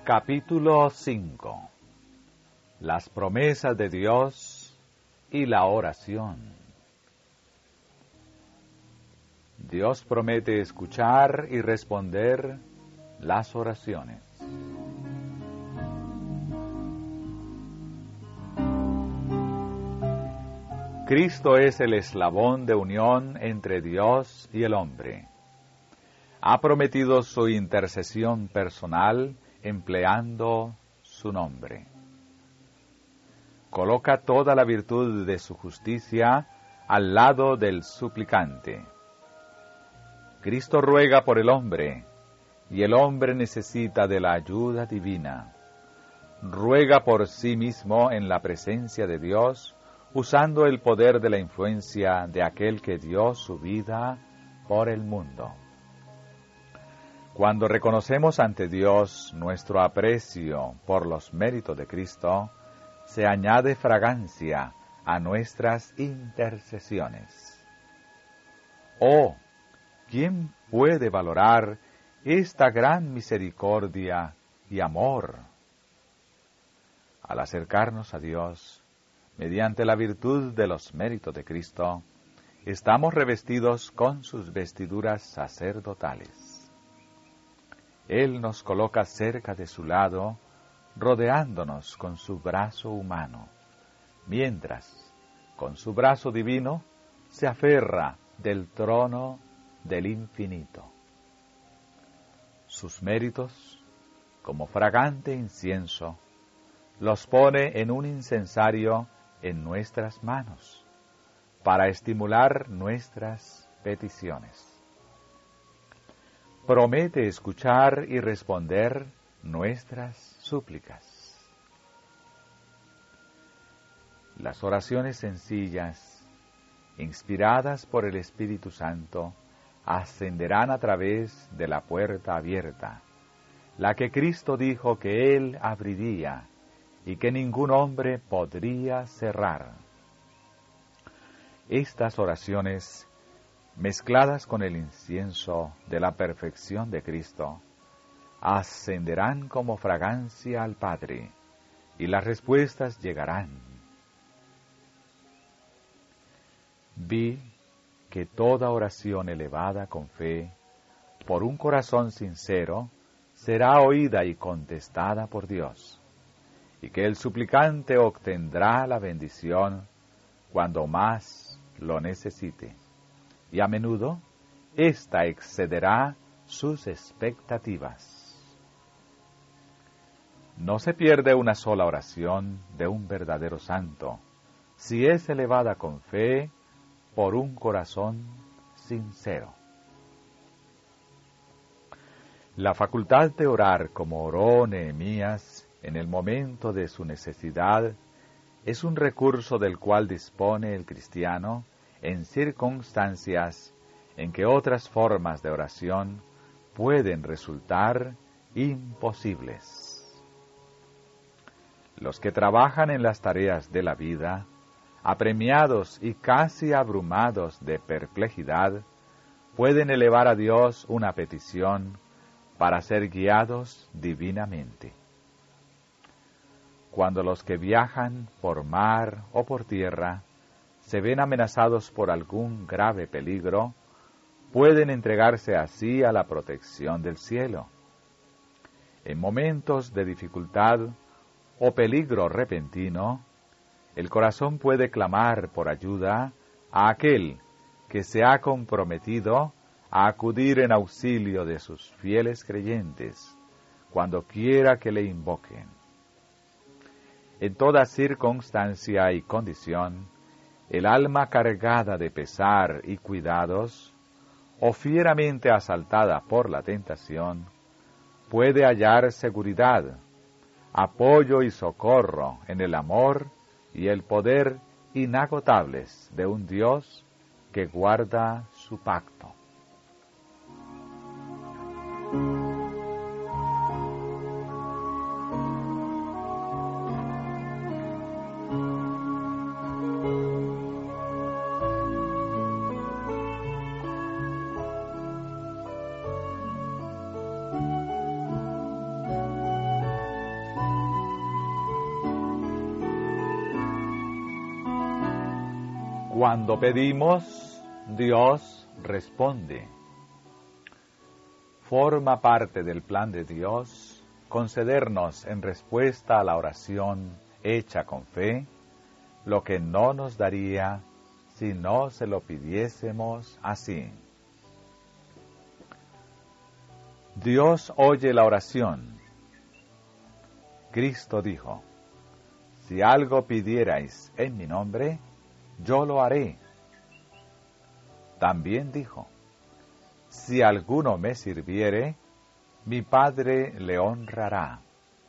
Capítulo 5. Las promesas de Dios y la oración. Dios promete escuchar y responder las oraciones. Cristo es el eslabón de unión entre Dios y el hombre. Ha prometido su intercesión personal empleando su nombre. Coloca toda la virtud de su justicia al lado del suplicante. Cristo ruega por el hombre, y el hombre necesita de la ayuda divina. Ruega por sí mismo en la presencia de Dios, usando el poder de la influencia de aquel que dio su vida por el mundo. Cuando reconocemos ante Dios nuestro aprecio por los méritos de Cristo, se añade fragancia a nuestras intercesiones. Oh, ¿quién puede valorar esta gran misericordia y amor? Al acercarnos a Dios, mediante la virtud de los méritos de Cristo, estamos revestidos con sus vestiduras sacerdotales. Él nos coloca cerca de su lado, rodeándonos con su brazo humano, mientras, con su brazo divino, se aferra del trono del infinito. Sus méritos, como fragante incienso, los pone en un incensario en nuestras manos, para estimular nuestras peticiones. Promete escuchar y responder nuestras súplicas. Las oraciones sencillas, inspiradas por el Espíritu Santo, ascenderán a través de la puerta abierta, la que Cristo dijo que Él abriría y que ningún hombre podría cerrar. Estas oraciones, mezcladas con el incienso de la perfección de Cristo, ascenderán como fragancia al Padre, y las respuestas llegarán. Vi que toda oración elevada con fe, por un corazón sincero, será oída y contestada por Dios, y que el suplicante obtendrá la bendición cuando más lo necesite. Y a menudo, ésta excederá sus expectativas. No se pierde una sola oración de un verdadero santo, si es elevada con fe por un corazón sincero. La facultad de orar como oró Nehemías en el momento de su necesidad es un recurso del cual dispone el cristiano en circunstancias en que otras formas de oración pueden resultar imposibles. Los que trabajan en las tareas de la vida, apremiados y casi abrumados de perplejidad, pueden elevar a Dios una petición para ser guiados divinamente. Cuando los que viajan por mar o por tierra se ven amenazados por algún grave peligro, pueden entregarse así a la protección del cielo. En momentos de dificultad o peligro repentino, el corazón puede clamar por ayuda a aquel que se ha comprometido a acudir en auxilio de sus fieles creyentes, cuando quiera que le invoquen. En toda circunstancia y condición, el alma cargada de pesar y cuidados, o fieramente asaltada por la tentación, puede hallar seguridad, apoyo y socorro en el amor y el poder inagotables de un Dios que guarda su pacto. Cuando pedimos, Dios responde. Forma parte del plan de Dios concedernos en respuesta a la oración hecha con fe lo que no nos daría si no se lo pidiésemos así. Dios oye la oración. Cristo dijo: si algo pidierais en mi nombre, yo lo haré. También dijo: si alguno me sirviere, mi Padre le honrará.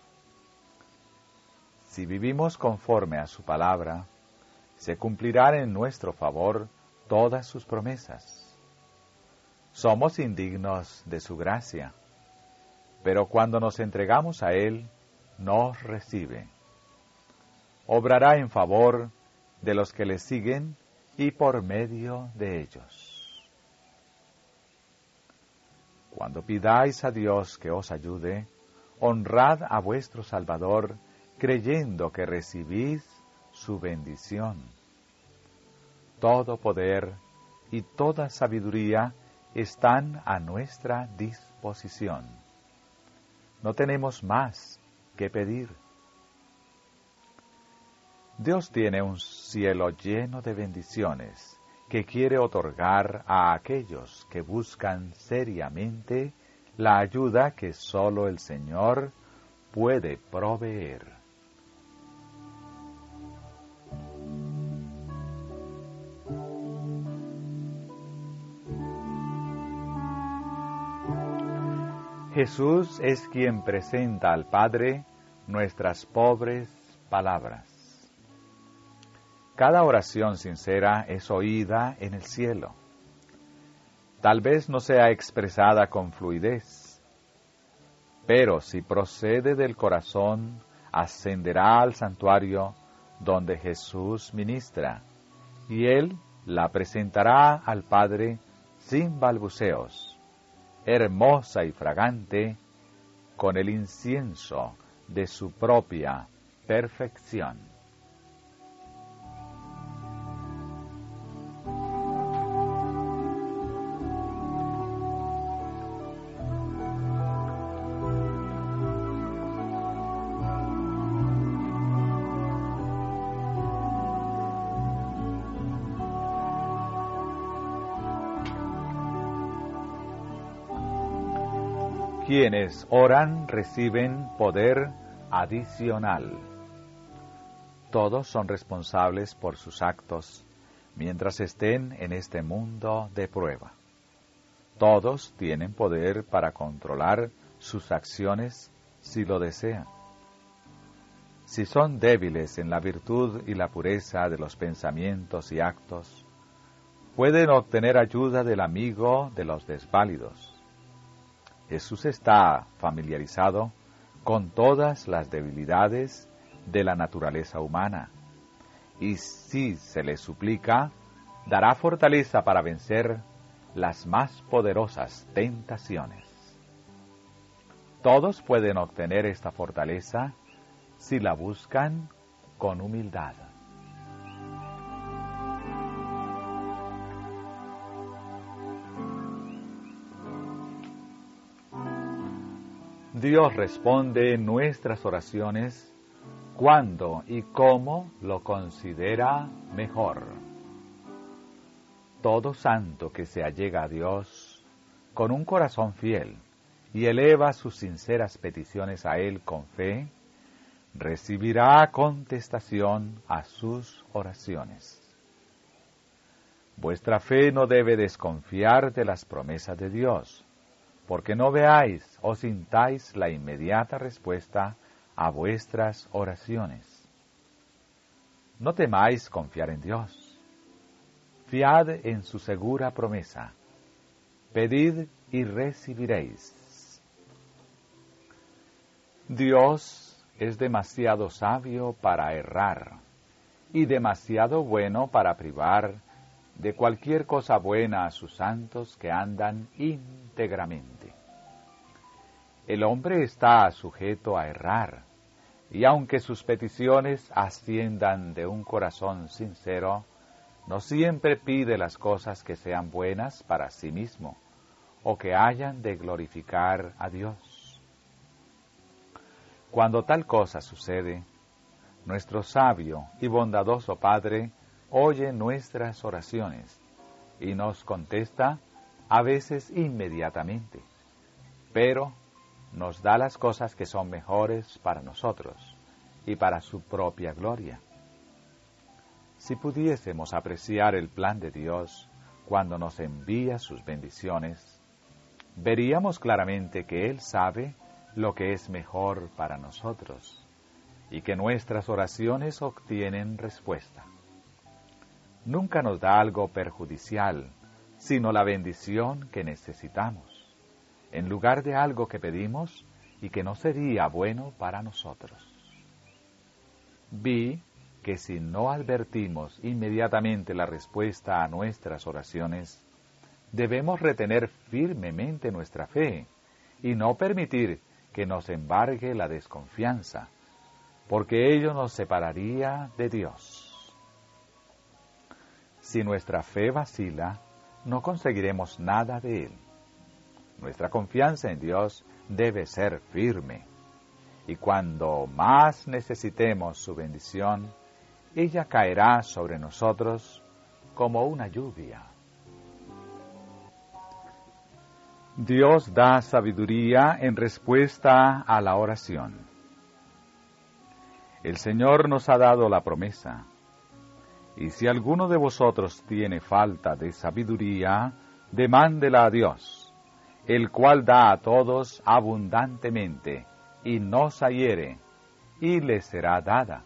Si vivimos conforme a su palabra, se cumplirán en nuestro favor todas sus promesas. Somos indignos de su gracia, pero cuando nos entregamos a Él, nos recibe. Obrará en favor de los que le siguen y por medio de ellos. Cuando pidáis a Dios que os ayude, honrad a vuestro Salvador, creyendo que recibís su bendición. Todo poder y toda sabiduría están a nuestra disposición. No tenemos más que pedir. Dios tiene un cielo lleno de bendiciones que quiere otorgar a aquellos que buscan seriamente la ayuda que solo el Señor puede proveer. Jesús es quien presenta al Padre nuestras pobres palabras. Cada oración sincera es oída en el cielo. Tal vez no sea expresada con fluidez, pero si procede del corazón, ascenderá al santuario donde Jesús ministra, y Él la presentará al Padre sin balbuceos, hermosa y fragante, con el incienso de su propia perfección. Quienes oran reciben poder adicional. Todos son responsables por sus actos mientras estén en este mundo de prueba. Todos tienen poder para controlar sus acciones si lo desean. Si son débiles en la virtud y la pureza de los pensamientos y actos, pueden obtener ayuda del amigo de los desválidos. Jesús está familiarizado con todas las debilidades de la naturaleza humana, y si se le suplica, dará fortaleza para vencer las más poderosas tentaciones. Todos pueden obtener esta fortaleza si la buscan con humildad. Dios responde nuestras oraciones cuando y cómo lo considera mejor. Todo santo que se allega a Dios con un corazón fiel y eleva sus sinceras peticiones a Él con fe, recibirá contestación a sus oraciones. Vuestra fe no debe desconfiar de las promesas de Dios, porque no veáis o sintáis la inmediata respuesta a vuestras oraciones. No temáis confiar en Dios. Fiad en su segura promesa. Pedid y recibiréis. Dios es demasiado sabio para errar y demasiado bueno para privar de cualquier cosa buena a sus santos que andan íntegramente. El hombre está sujeto a errar, y aunque sus peticiones asciendan de un corazón sincero, no siempre pide las cosas que sean buenas para sí mismo o que hayan de glorificar a Dios. Cuando tal cosa sucede, nuestro sabio y bondadoso Padre oye nuestras oraciones y nos contesta a veces inmediatamente, pero nos da las cosas que son mejores para nosotros y para su propia gloria. Si pudiésemos apreciar el plan de Dios cuando nos envía sus bendiciones, veríamos claramente que Él sabe lo que es mejor para nosotros y que nuestras oraciones obtienen respuesta. Nunca nos da algo perjudicial, sino la bendición que necesitamos, en lugar de algo que pedimos y que no sería bueno para nosotros. Vi que si no advertimos inmediatamente la respuesta a nuestras oraciones, debemos retener firmemente nuestra fe y no permitir que nos embargue la desconfianza, porque ello nos separaría de Dios. Si nuestra fe vacila, no conseguiremos nada de Él. Nuestra confianza en Dios debe ser firme, y cuando más necesitemos su bendición, ella caerá sobre nosotros como una lluvia. Dios da sabiduría en respuesta a la oración. El Señor nos ha dado la promesa, y si alguno de vosotros tiene falta de sabiduría, demándela a Dios, el cual da a todos abundantemente, y no se hiere, y le será dada.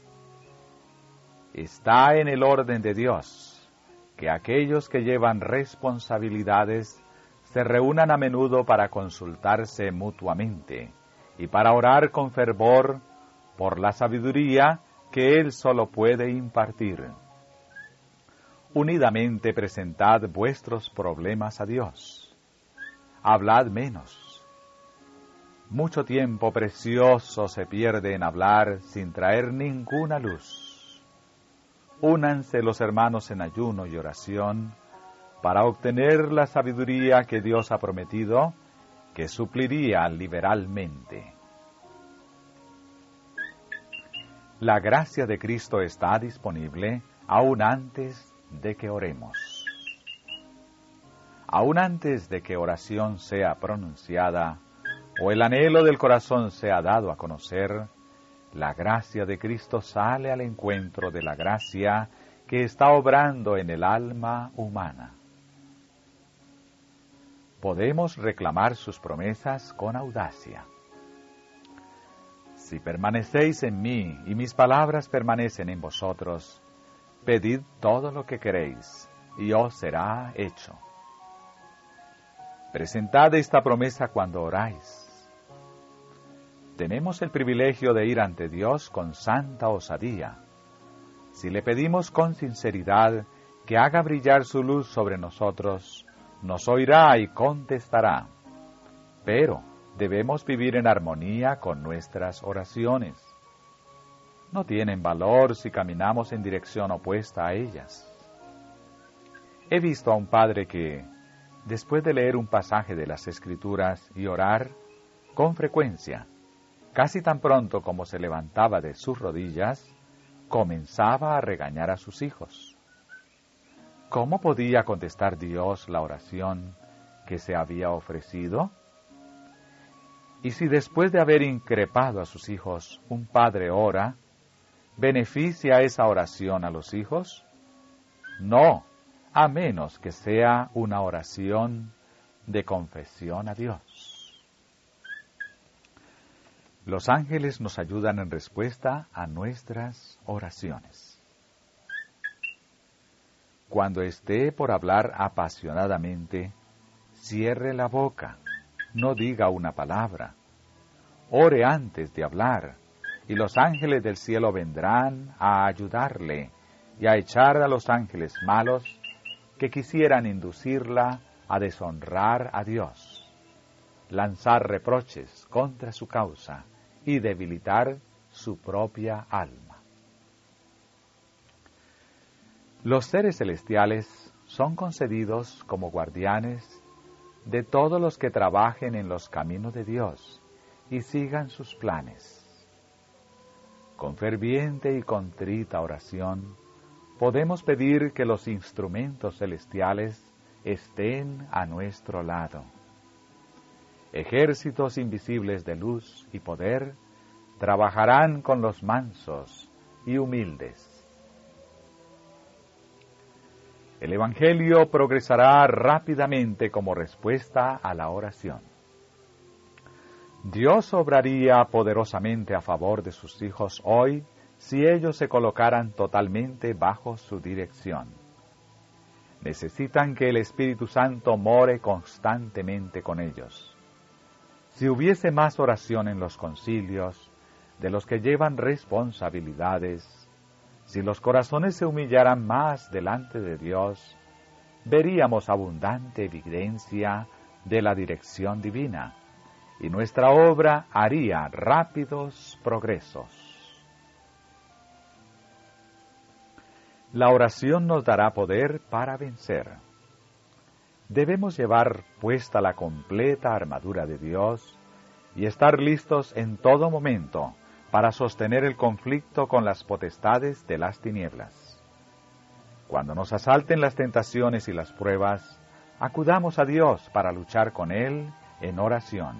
Está en el orden de Dios que aquellos que llevan responsabilidades se reúnan a menudo para consultarse mutuamente y para orar con fervor por la sabiduría que Él solo puede impartir. Unidamente presentad vuestros problemas a Dios. Hablad menos. Mucho tiempo precioso se pierde en hablar sin traer ninguna luz. Únanse los hermanos en ayuno y oración para obtener la sabiduría que Dios ha prometido, que supliría liberalmente. La gracia de Cristo está disponible aún antes de que oremos. Aún antes de que oración sea pronunciada o el anhelo del corazón sea dado a conocer, la gracia de Cristo sale al encuentro de la gracia que está obrando en el alma humana. Podemos reclamar sus promesas con audacia. Si permanecéis en mí y mis palabras permanecen en vosotros, pedid todo lo que queréis y os será hecho. Presentad esta promesa cuando oráis. Tenemos el privilegio de ir ante Dios con santa osadía. Si le pedimos con sinceridad que haga brillar su luz sobre nosotros, nos oirá y contestará. Pero debemos vivir en armonía con nuestras oraciones. No tienen valor si caminamos en dirección opuesta a ellas. He visto a un padre que, después de leer un pasaje de las Escrituras y orar, con frecuencia, casi tan pronto como se levantaba de sus rodillas, comenzaba a regañar a sus hijos. ¿Cómo podía contestar Dios la oración que se había ofrecido? Y si después de haber increpado a sus hijos, un padre ora, ¿beneficia esa oración a los hijos? No, a menos que sea una oración de confesión a Dios. Los ángeles nos ayudan en respuesta a nuestras oraciones. Cuando esté por hablar apasionadamente, cierre la boca, no diga una palabra. Ore antes de hablar, y los ángeles del cielo vendrán a ayudarle y a echar a los ángeles malos que quisieran inducirla a deshonrar a Dios, lanzar reproches contra su causa y debilitar su propia alma. Los seres celestiales son concedidos como guardianes de todos los que trabajen en los caminos de Dios y sigan sus planes. Con ferviente y contrita oración, podemos pedir que los instrumentos celestiales estén a nuestro lado. Ejércitos invisibles de luz y poder trabajarán con los mansos y humildes. El Evangelio progresará rápidamente como respuesta a la oración. Dios obraría poderosamente a favor de sus hijos hoy si ellos se colocaran totalmente bajo su dirección. Necesitan que el Espíritu Santo more constantemente con ellos. Si hubiese más oración en los concilios de los que llevan responsabilidades, si los corazones se humillaran más delante de Dios, veríamos abundante evidencia de la dirección divina, y nuestra obra haría rápidos progresos. La oración nos dará poder para vencer. Debemos llevar puesta la completa armadura de Dios y estar listos en todo momento para sostener el conflicto con las potestades de las tinieblas. Cuando nos asalten las tentaciones y las pruebas, acudamos a Dios para luchar con Él en oración.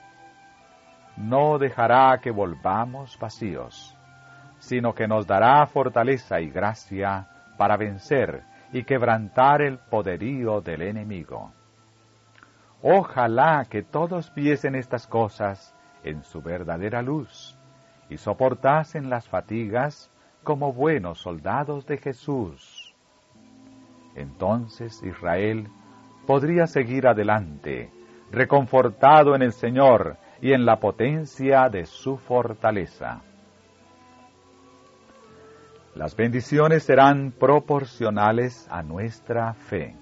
No dejará que volvamos vacíos, sino que nos dará fortaleza y gracia para vencer y quebrantar el poderío del enemigo. Ojalá que todos viesen estas cosas en su verdadera luz y soportasen las fatigas como buenos soldados de Jesús. Entonces Israel podría seguir adelante, reconfortado en el Señor y en la potencia de su fortaleza. Las bendiciones serán proporcionales a nuestra fe.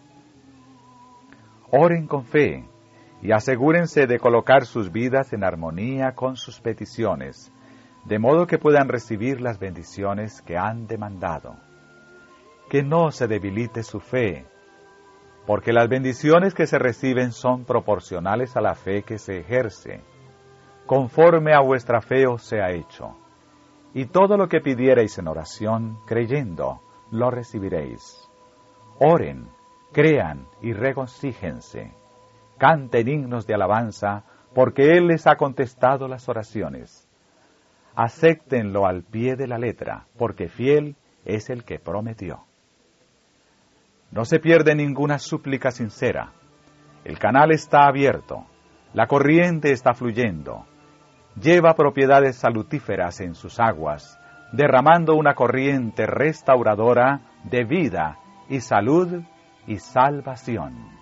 Oren con fe y asegúrense de colocar sus vidas en armonía con sus peticiones, de modo que puedan recibir las bendiciones que han demandado. Que no se debilite su fe, porque las bendiciones que se reciben son proporcionales a la fe que se ejerce. Conforme a vuestra fe os sea hecho. Y todo lo que pidiereis en oración, creyendo, lo recibiréis. Oren, crean y regocíjense. Canten himnos de alabanza, porque Él les ha contestado las oraciones. Acéptenlo al pie de la letra, porque fiel es el que prometió. No se pierde ninguna súplica sincera. El canal está abierto, la corriente está fluyendo. Lleva propiedades salutíferas en sus aguas, derramando una corriente restauradora de vida y salud y salvación.